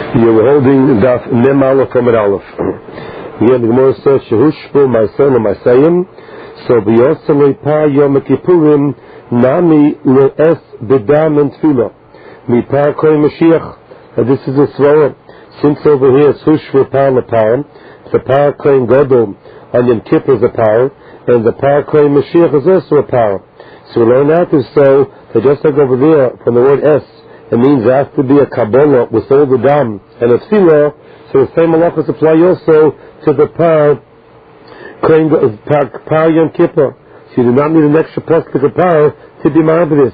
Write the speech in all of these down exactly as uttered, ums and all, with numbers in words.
You're holding Daf Mem Aleph from Aleph. Here the Gemara says, Shehushbu Ma'aseh L'Masayim, so B'yosalei Pa Yom Kippurim, Nami Le'es B'dam and Tefillah, Mipar Koi Mashiach. And this is a svara. Since over here it's Hushbu Pa L'Par, the Par Koi Gadol on Yom Kippur is a par, and the Par Koi Mashiach is also a par. So we learn out to so that just like over there from the word Es, it means there has to be a Kabbalah with all the dam and a tefillah, so the same halachas apply also to the par, par, par Yom Kippur. So you do not need an extra plastic par to be marvelous.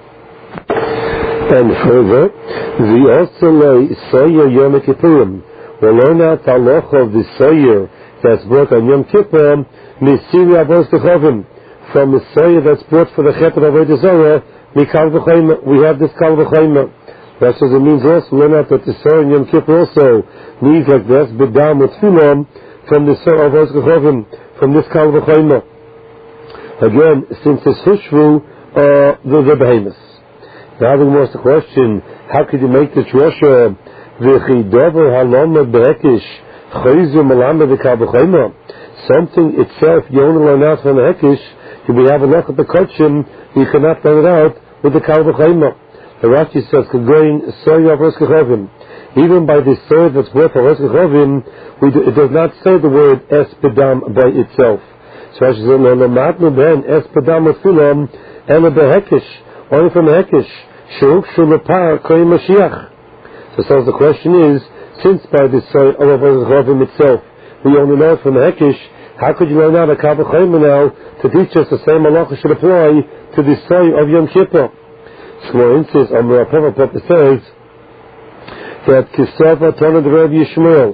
And further, the Osalei Soyer Yom Kippurim. We'll learn out the halacha of the Soyer that's brought on Yom Kippur, Misiri Avos Techovim, from the Soyer that's brought for the Chet of Avodah Zarah. We have this Kal V'Chayma. That's what it means also. We learn out that the Soyer in Yom Kippur also means like this, B'dam with Tefillah, from the Soyer of Avos Techovim, from this Kal V'Chayma. Again, since it's Hushvu, uh, the, the behemoths. Now the Gemara asks the question, how could you make this Rosha V'chidover haloma behekish chayzu malama v'kal v'chayma? Something itself you only learn out from the hekish, if we have a look at the kachim, you cannot learn it out with the kal v'chayma. The Rashi says, going soy of roskechovim. Even by this soy that's worth of roskechovim, it does not say the word es pedam by itself. So Rashi says, no, no, matnu ben es pedam afilam, ela behekish, only from the hekish, shuruk shulapar koy mashiach. So, so the question is, since by this soy of roskechovim itself, we only know it from the hekish, how could you learn out a kal v'chayma now to teach us the same halacha should apply to the soy of Yom Kippur? So for instance, Amar Papa Papa says that Kisava Tana the Rav Yishmael,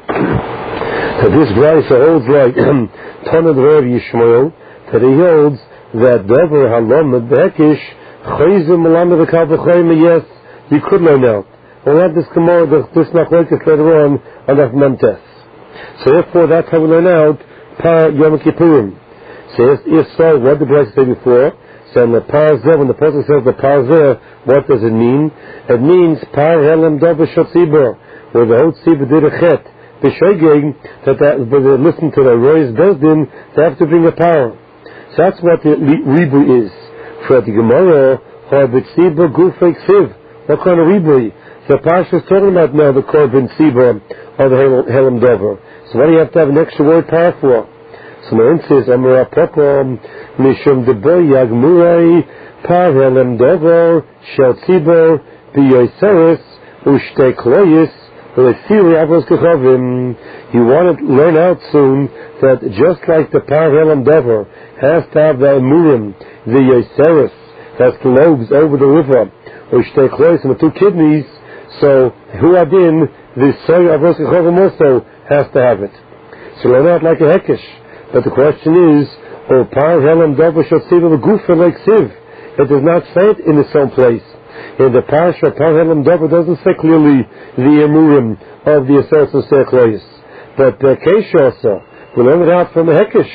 that this Braisa holds like Tana the Rav Yishmael, that he holds that Dover Halom Behekish Chayzim Malam the kal v'chayma. Yes, you could learn out. We'll have this Gemara, this Machlokes later on on that Memtes. So therefore, that's how we learn out Par Yom Kippurim. So if, if so, what did the Braisa say before? So in the Par Zeh, when the Pasuk says the Par Zeh, what does it mean? It means Par Helem Dov Shot Tzibur, where the whole Tzibur did a chet. B'shoigeg, that when they listen to the Roy's Bezdin, they have to bring a Par. So that's what the Ribui is. For the Gemara, Ha'b'tzibur Gufei Ksiv. What kind of Ribui? The Parsha is talking about now the Korban Tzibur of the Helem Dover. So why do you have to have an extra word par for? So my answer is, Amar Papa, Mishum Deboy Yagmurai, Par Helem Dover, Shel Tzibur, B'yoseres, Ushte Kloyis, V'lesiri Avos Kechavim. You want to learn out soon that just like the Par Helem Dover has to have the Emurim, the Yoseres, that's the lobes over the river, Ushte Kloyis, and the two kidneys, so who adin the soy of Avos Kechavim also has to have it. So learn out like a hekish. But the question is, oh, Par Helem Dover Shot Tzibur Gufa like Siv. It does not say it in its own place. In the Parsha, Par Helem Dover doesn't say clearly the Emurim of the Aseret and Seklois. But the Kesh also, we learn it out from the hekish.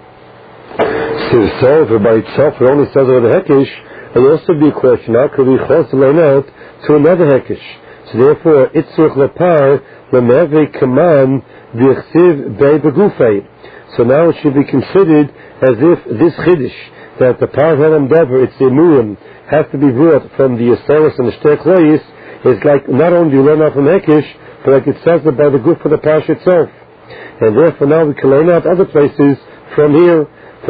So, so if it by itself it only says about the hekish, it will also be a question, how could we chos to learn out to another hekish? So therefore, Itzrich Lepar, Lemeve Kaman, V'chsiv Bei Begufei. So now it should be considered as if this Chiddush, that the Par Helem Dover, it's the Emurim, has to be brought from the Yoseres and the Shter Kloyis, is like not only you learn out from Hekish, but like it says it by the Guf of the Parsha itself. And therefore now we can learn out other places from here. It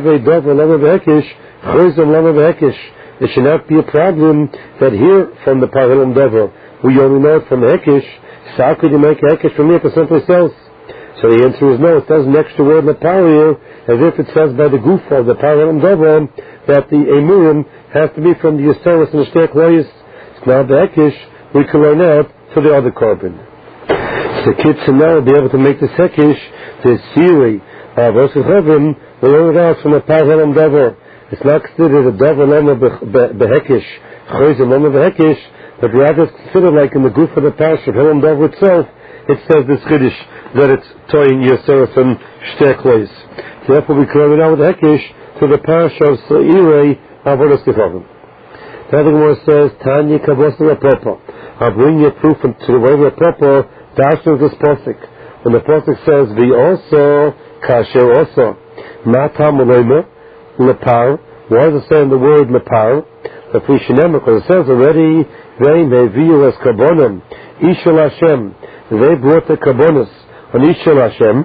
should not be a problem that here from the Par Helem Dover, we only know it from the Hekish. So how could you make a Hekish from here to someplace else? So the answer is no. It says an extra word in the Par here, as if it says by the Guf of the Par Helem Dover that the Emurim has to be from the Yoseres and the Shter Kloyis. So now the Hekish we can learn out to the other Korban. So the kids will now be able to make this Hekish, the Siri of Roskechovim, will learn it out from the Par Helem Dover. It's not considered a Dover Lama Behekish, Chayzim Lama Behekish, but rather it's considered like in the Guf of the Parsha of Helem Dover itself, it says this Chiddush that it's toying Yoseres and Shter Kloyis. Therefore we can learn it out with the Hekish to the Parsha of Seirei Avodas Kechavim. The Gemara says, Tanya Kavos Rapapa. I'll bring you a proof to the way we're proper darshan of this pasuk. When the pasuk says, "Vi also kasher also matam ulomer lepar," why does it say in the word lepar? Because it says already, "They meviu as karbonim ishel Hashem." They brought the karbonos on ishel Hashem,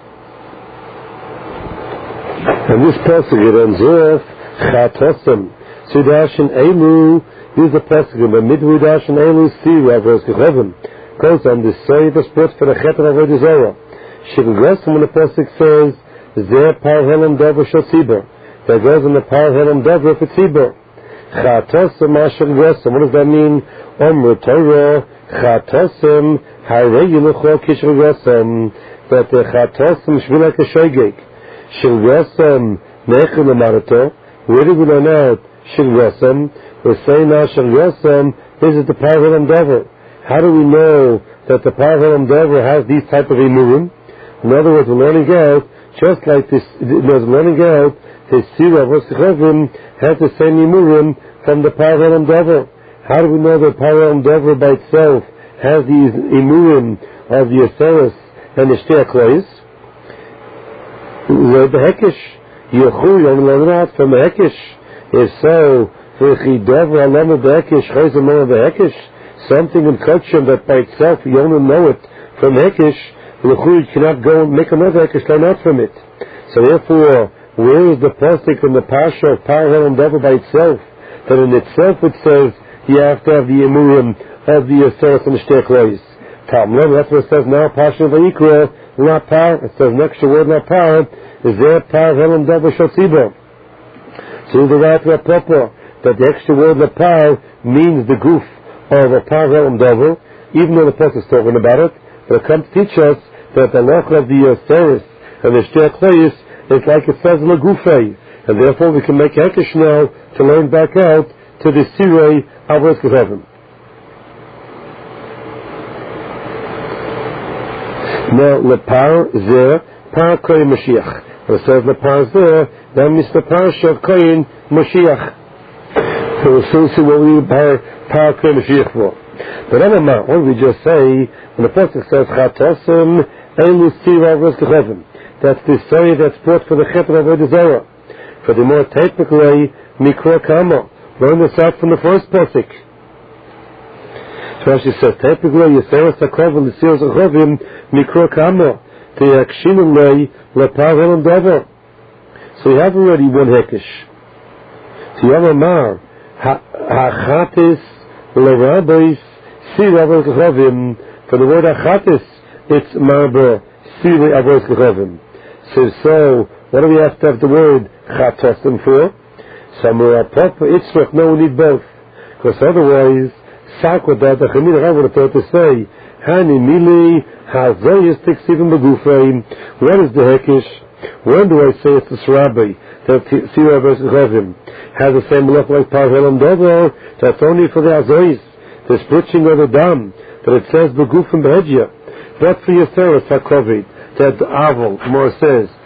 and this pasuk it ends off chatosim sudashin elu. Here's the pasuk in the midwidashin elu sira verse eleven. Goes on this say the split for the chet of avodah zarah. Shigresim when the pasuk says zeh par helam davar shotziber. That goes in the par helam davar for tzibur. Chatosim asher gresim. What does that mean? Omru Torah chatosim harei yilucho kishel gresim. That the chatosim should be like a shoygeg. Shil gresim nechel lemarato. Where do we learn out shil gresim? We're saying now shil gresim is it the par helam davar. How do we know that the par helam davar has these type of imurim? In other words, we're learning out just like this. We're learning out the sira of Rosh has the same imurim from the par helam davar. How do we know that par helam davar by itself has these imurim of the aseres and the shtei klois? The hekesh yechul you only learn out from the hekesh. If so, v'chi davar alama the hekesh chayzim alama the hekesh. Something in culture that by itself you only know it from hekesh. You cannot go and make another hekesh learn out from it. So therefore, where is the pasuk in the parsha of par helam davar by itself? That in itself it says you have to have the emurim of the aseres and the shtei klois. Talmud, that's what it says now. Parsha vayikra, not par. It says next to word not par. Is there par helam davar shotziba? So the right to proper that the extra word the par means the goof of a par helam davar, even though the pasuk is talking about it. But it comes to teach us that the loch of the aseres and the shtei klois it's like it says Lagufay, and therefore we can make hekesh now to learn back out to the Sirei Avos Kevavim. Now, Lepar Zer, Par Koyin Mashiach. When it says Lepar Zer, that means the Parsha Koyin Mashiach. So we'll soon see what we need Par, par Koyin Mashiach for. But anyway, what did we just say? When the pasuk says Chatosim, Elu Sirei Avos Kevavim. That's the story that's brought for the chet of avodah zarah. For the more technical way, mikro kamo. Learn this out from the first pasuk. So Rashi says, technically, Yisera Sakov and the seals of Chovim, mikro kamo. The akshinum lei, lepar helam davar. So you have already one hekesh. So you have a mar, hachatis lerabais, sirav Chovim. For the word hachatis, it's marba, sirav avos Chovim. So, so, what do we have to have the word chatosim for? Somewhere proper itzrach, no, we need both. Because otherwise, sakwadat, the Chamid Rav would have thought to say, Hani mili, hazoyis tiksivim begufeim. What is the hekesh? When do I say it's the Sarabi, that Sirah versus Chovim has the same look like par helam davar? That's only for the hazoyis, the splitting of the dam, that it says begufim behedya. But for Yisera Sakovid, that the Avol, more says,